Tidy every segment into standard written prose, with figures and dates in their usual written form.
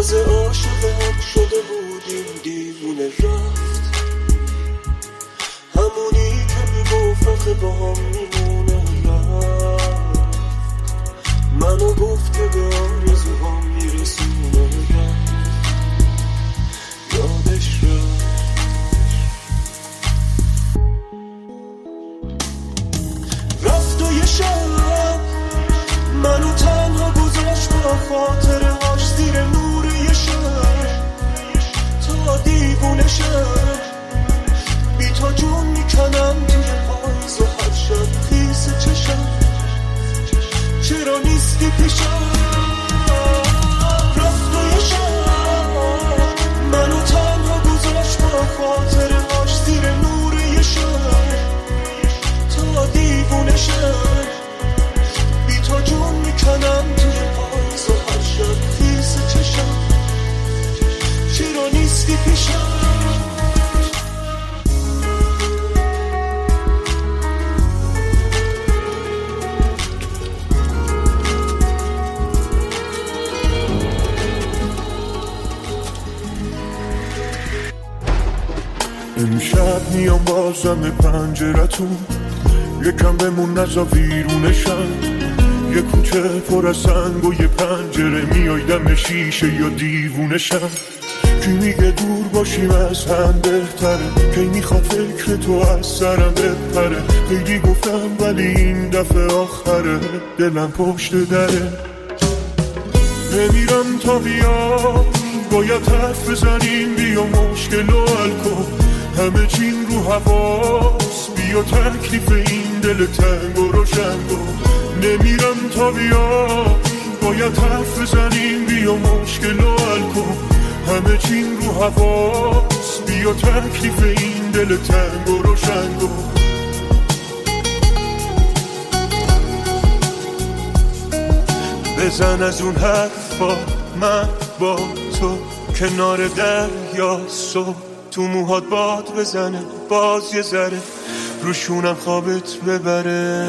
تازه عاشق هم شده بودیم دیوونه رفت، همونی که میگفت آخه با هم میمونه رفت، منو گفت که به آرزوهام میرسونه رفت، یادش رفت و یه شب منو تنها گذاشت با خاطرهاش زیر نور یه شب تا دیوونه شب، بی تا جون میکنم توی پاییز و هر شب خیس چشم چرا نیستی پیشم. رفت و یه شب منو تنها گذاشت با خاطرهاش زیر نور یه شب تا دیوونه شب، بی تا جون میکنم توی پاییز و هر شب خیس چشم چرا نیستی پیشم. امشب میام بازم پنجرتون، یکم بمون نزا ویرونشم، یه کوچه پر از سنگ و یه پنجره، میای دم شیشه یا دیوونشم. کی میگه دور باشیم از هم بهتره، کی میخواد فکر تو از سرم بپره، خیلی گفتم ولی این دفعه آخره، دلم پشت دره. نمیرم تا بیا باید حرف بزنیم، بیا مشکل و حل کن، همه چیم رو حواس، بیا تکلیف این دل تنگ و روشن کن. نمیرم تا بیا باید حرف بزنیم، بیا مشکل و حل کن، همه چیم رو حواس، بیا تکلیف این دل تنگ و روشن کن. بزن از اون حرفا من با تو کنار دریا، صبح تو موهات باد بزنه باز یه ذره روشونم خوابت ببره.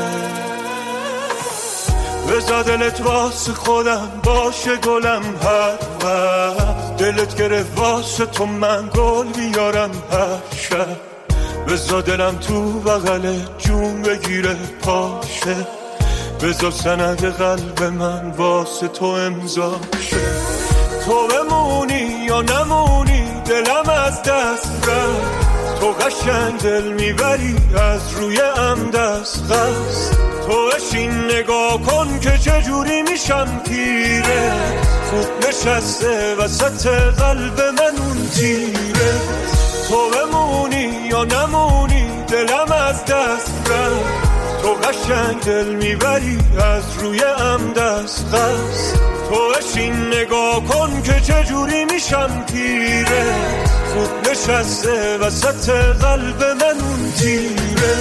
بذار دلت واسه خودم باشه گلم هر وقت، دلت گرفت واسه تو من گل بیارم هر شب. بذار دلم تو بغل جون بگیره پاشه، بذار سند قلب من واسه تو امضا شه. تو بمونی یا نمونی دلم از دست رفت، تو قشنگ دل میبری از روی ام دست قصد. تو اشین نگاه کن که چجوری میشم تیره، خوب نشسته وسط قلب من اون تیره. تو بمونی یا نمونی دلم از دست رفت، تو قشنگ دل میبری از روی ام دست قصد. تو اشین نگاه کن که چجوری میشم تیره، خوب نشسته وسط قلب من اون تیره.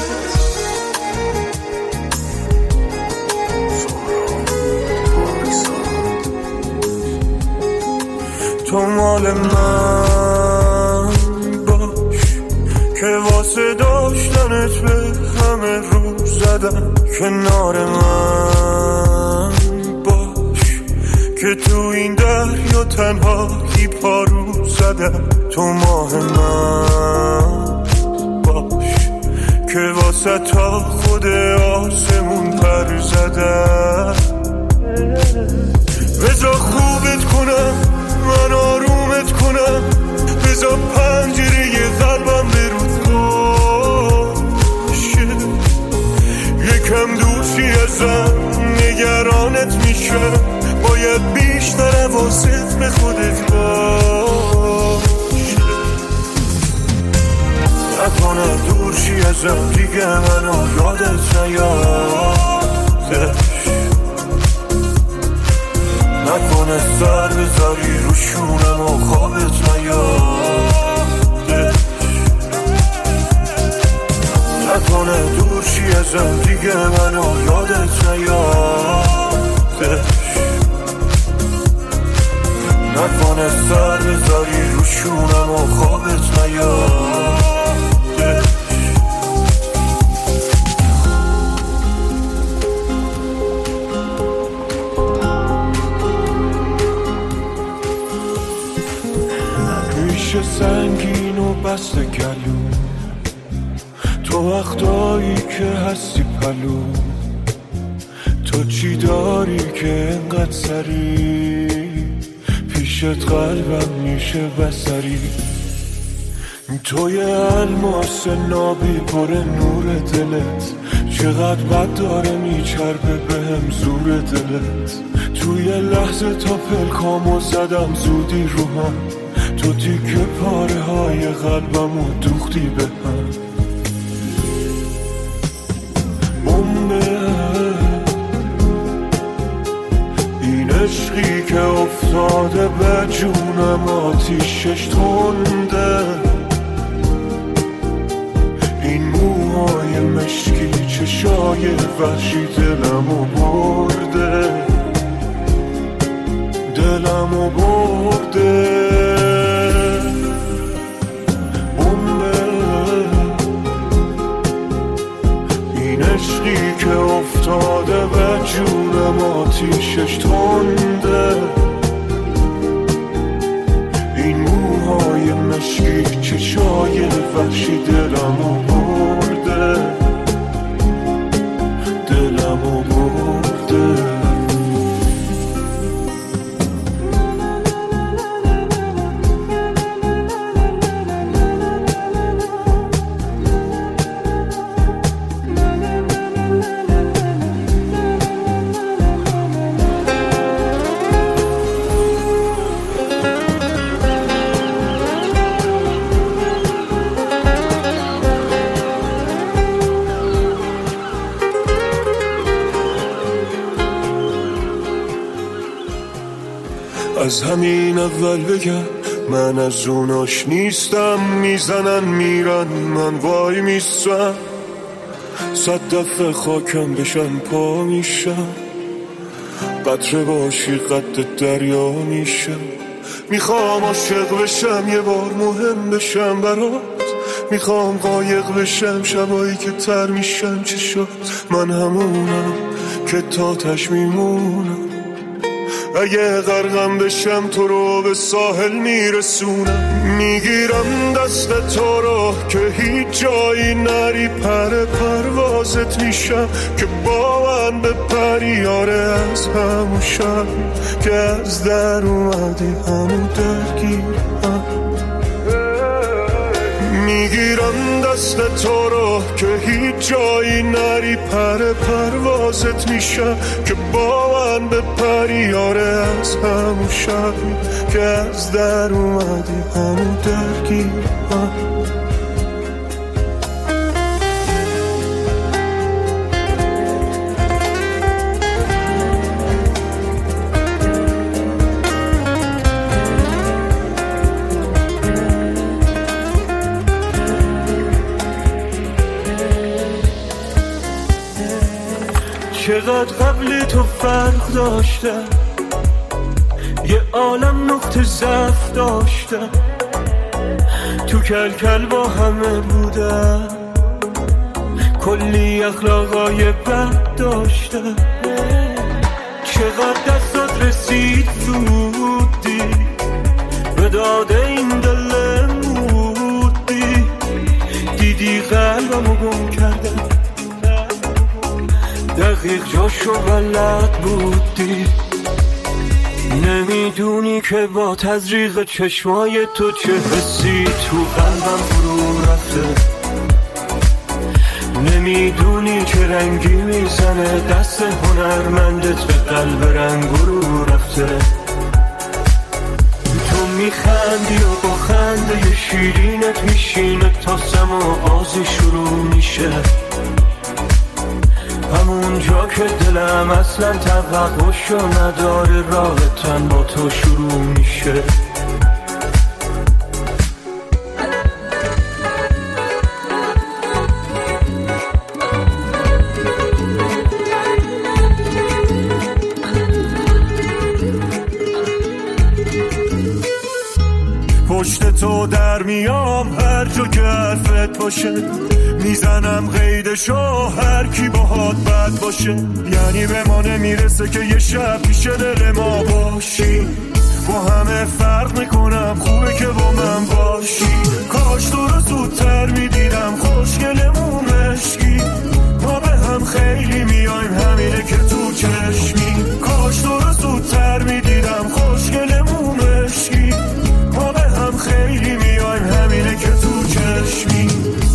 تو مال من باش که واسه داشتنت به همه رو زدم، کنار من باش که تو این دریا تنهایی پارو زدم. تو ماه من باش که واسه تا خود آسمون پر زدم. بذار خوبت کنم من آرومت کنم، بذار پنجره قلبم برود باشه، یکم دوشی ازم نگرانت میشم، باید بیشتر حواست به خودت باشه. نکنه دورشی ازم دیگه منو یادت نیادش، نکنه سر بذاری رو شونم و خوابت نیادش، نکنه دورشی ازم دیگه منو یادت نیادش، نکنه سر بذاری رو شونم و خوابت نیادش. ریش سنگین و بست گلو، تو وقتایی که هستی پلو، تو چی داری که انقدر سری پیشت قلبم میشه بسری. تو یه الماس نابی پر نور دلت، چقدر بد داره میچربه بهم زور دلت. توی لحظه تا پلکامو زدم زودی رو هم، تو تیکه پاره های قلبمو دوختی به هم. این عشقی که افتاده به جونم آتیشش تنده، این موهای مشکی چشای وحشی دلمو برده، دلمو برده. این عشقی که افتاده به جونم آتیشش تنده، این موهای مشکی چشای وحشی دلمو برده، دلمو برده. از همین اول بگم من از اوناش نیستم، میزنن میرن من وای میستم، 100 دفعه خاکم بشن پا میشم، قطره باشی قد دریا میشم. میخوام عاشق بشم یه بار مهم بشم برات، میخوام قایق بشم شبایی که تر میشم چشات، من همونم که تا تش میمونم، اگه غرقم بشم تو رو به ساحل میرسونم. میگیرم دست تو رو که هیچ جایی نری، پر پروازت میشم که با من بپری. آره از همون شب که از در اومدی همون درگیرم، میگیرم دست تو رو که هیچ جایی نری، پر پروازت میشم که با من بپری. آره از همون شب که از در اومدی همون درگیرم. چقدر قبل تو فرق داشتم، یه عالم نقطه ضعف داشتم، تو کل با همه بودم، کلی اخلاقای بد داشتم. چقدر دستات رسید زودی به داده این دل مودی، دیدی قلبمو گم کردم، دقیق جاشو بلد بودی. نمیدونی که با تزریق چشمای تو چه حسی تو قلبم فرو رفته، نمیدونی که رنگی میزنه دست هنرمندت به قلب رنگو رفته. تو میخندی و با خنده شیرینت میشینه تا سما آزی شروع میشه، همون جا که دلم اصلا توقعشو نداره راه تن با تو شروع میشه. پشت تو در میام هر جا که حرفت باشه، میزنم قیدشو هر کی باهات بد باشه. یعنی به ما نمیرسه که یه شب پیش دل ما باشی، با همه فرق میکنم، خوبه که با من باشی. کاش تو رو زودتر میدیدم، خوشگلمون عشقی، ما به هم خیلی میایم، همینه که تو چشمی. کاش تو رو زودتر میدیدم، خوشگلمون عشقی، ما به هم خیلی میایم، همینه که تو چشمی.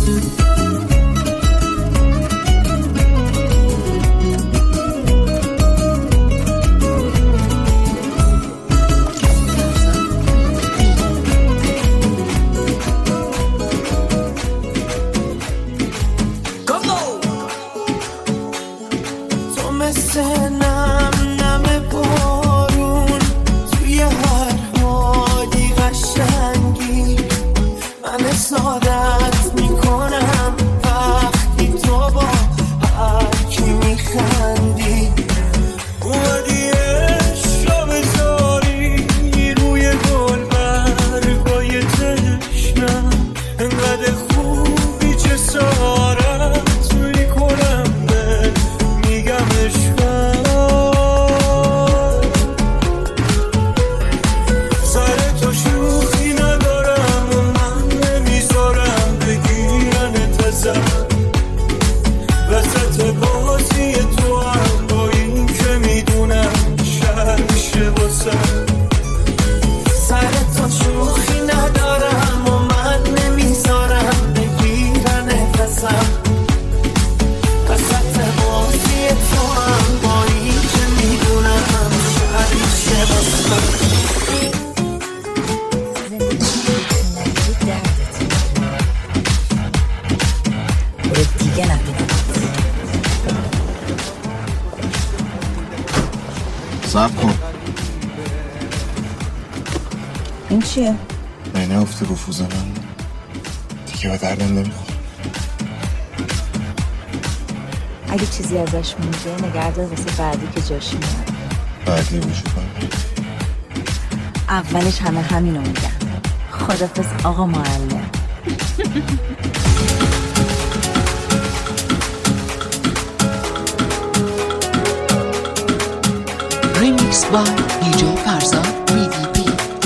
این چیه؟ اینه افته رفوزه من دیگه به دردم نمیخوره. اگه چیزی ازش مونده نگهدار واسه بعدی که جاشی میاد. بعدی بشه کنم اولش همه همینو میگن. خدافظ آقا معلم. ریمیکس با دیجی فرزاد VDP.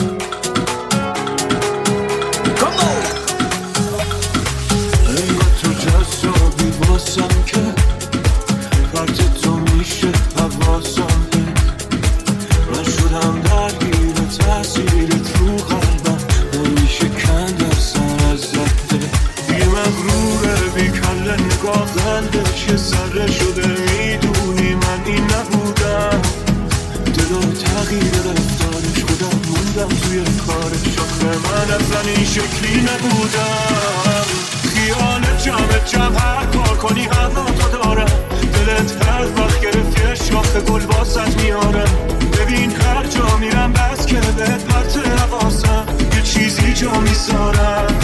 تو جذابی واسم که فرد تو میشه حواسم که من شدم درگیر تأثیرت رو قلبم، نمیشه کندر سر از زده. یه مغروره بی کله نگاه قلبش یه ذره شده، میدونی من این نبودم. دلو تغییر رفتارش خودم موندم توی کارش، آخه من اصلا این شکلی نبودم. خیالت جمع هر کار کنی هوا تو دارم، دلت هر وقت گرفتی شاخ گل واسط میارم. ببین هر جا میرم بس که بهت پرت حواسم، یه چیزی جا میذارم.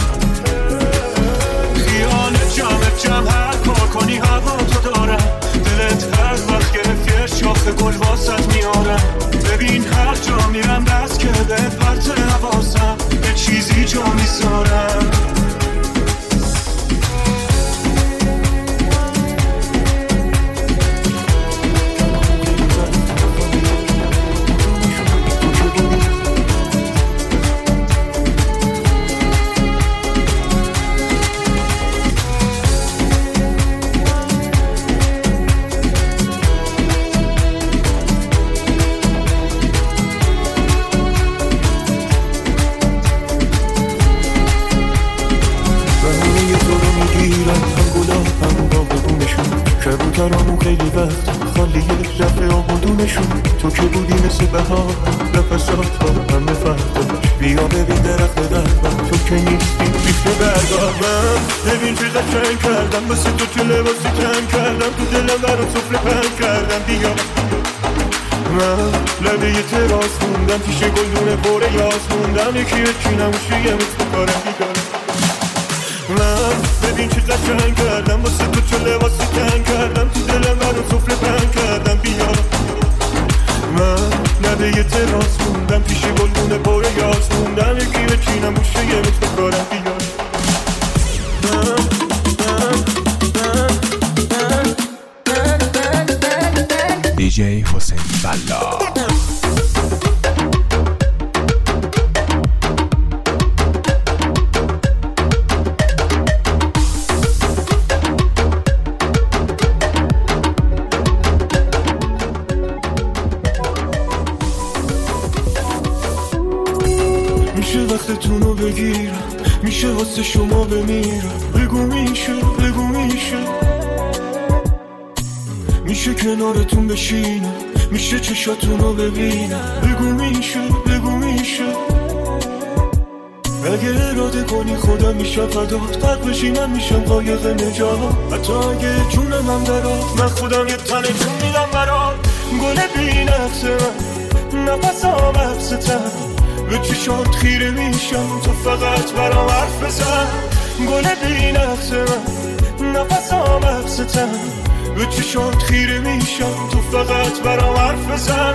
خیالت جمع هر کار کنی هوا تو دارم، دلت هر وقت گرفتی شاخ گل واسط میارم. ببین هر جا میرم بس که بهت پرت حواسم، یه چیزی جا میذارم. کبوترامون خیلی وقت خالیه رفته آبودونشون، تو که بودی مثل بهار نفسات ها همه فردا. بیا ببین درخت دربم تو که نیستی بیفته برگاهم. ببین چه قشنگ کردم واسه تو لباسی تن کردم، تو دلم برام سفره پهن کردم. بیا من لبه یه تراس موندم، پیش گلدونه باره یاس موندم. یکی به چی نموشه یه مثل کارم بیدارم. من ببین چه قشنگ کردم واسه تو چه لباسی تن کردم، تو دلم برام سفره پهن کردم. بیا من لبه یه تراس موندم، پیش گلدونه باره یاس موندم. یکی به چی نموشه یه مثل کارم بیدارم. دیجی حسین فلا میشه وقتتونو بگیرم، میشه واسه شما بمیرم. بگو میشه، بگو میشه، میشه کنارتون بشینم، میشه چشاتونو ببینم. بگو میشه، بگو میشه، اگه اراده کنی خودم میشم فدات، غرق بشی من میشم قایق نجات. حتی اگه جونم هم درات، من خودم یه تنه جون میدم برات. گل بی نقص من، نفسام حبستم، به چشات خیره میشم، تو فقط برام حرف بزن. گل بی نقص من، نفسام حبستم، به چشات خیره میشم، تو فقط برام حرف بزن.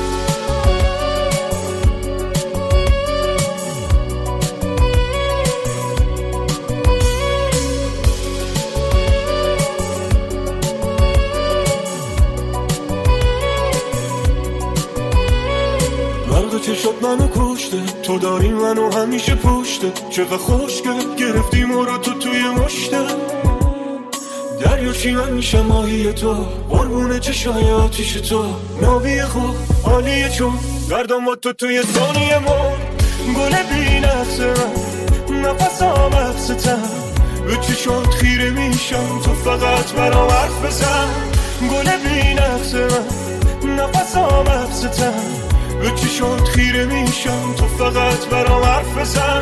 چشات منو کشته، تو داری منو همیشه پشته. چقدر خوشگل گرفتی مرا تو توی مشته. دریاچی من میشم ماهی تو، قربون چشای آتیش تو. ناوی خوب عالیه چون گردم با تو توی ثانیه مر. گل بی نقص من، نفسام حبستم، به چشات خیره میشم، تو فقط برام حرف بزن. گل بی نقص من، نفسام حبستم، به چشات خیره میشم، تو فقط برام حرف بزن.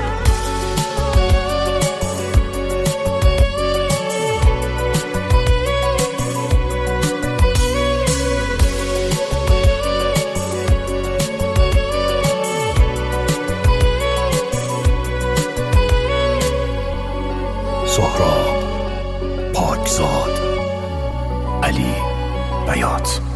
سهراب، پاکزاد، علی بیات.